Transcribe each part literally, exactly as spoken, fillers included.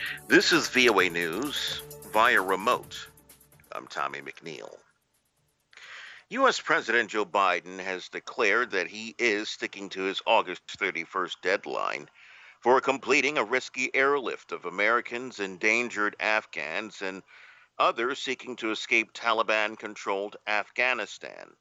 This is V O A News via remote. I'm Tommy McNeil. U S. President Joe Biden has declared that he is sticking to his August thirty-first deadline for completing a risky airlift of Americans, endangered Afghans, and others seeking to escape Taliban controlled Afghanistan.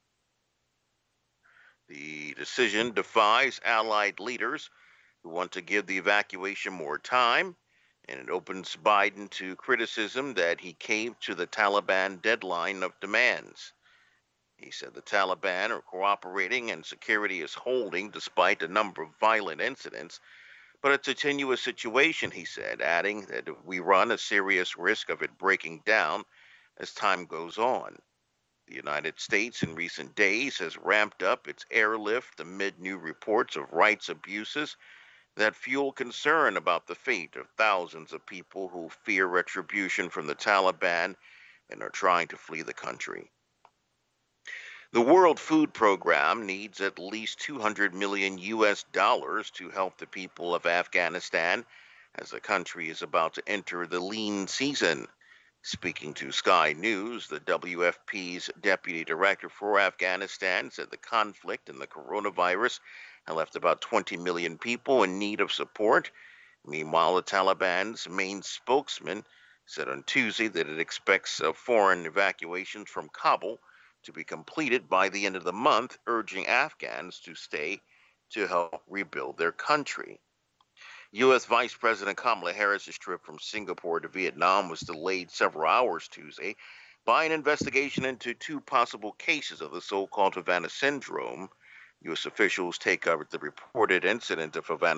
The decision defies allied leaders who want to give the evacuation more time, and it opens Biden to criticism that he caved to the Taliban deadline of demands. He said the Taliban are cooperating and security is holding despite a number of violent incidents, but it's a tenuous situation, he said, adding that we run a serious risk of it breaking down as time goes on. The United States in recent days has ramped up its airlift amid new reports of rights abuses that fuel concern about the fate of thousands of people who fear retribution from the Taliban and are trying to flee the country. The World Food Program needs at least two hundred million U S dollars to help the people of Afghanistan as the country is about to enter the lean season. Speaking to Sky News, the W F P's deputy director for Afghanistan said the conflict and the coronavirus have left about twenty million people in need of support. Meanwhile, the Taliban's main spokesman said on Tuesday that it expects uh, foreign evacuations from Kabul to be completed by the end of the month, urging Afghans to stay to help rebuild their country. U S. Vice President Kamala Harris's trip from Singapore to Vietnam was delayed several hours Tuesday by an investigation into two possible cases of the so-called Havana syndrome. U S officials take up the reported incident of Havana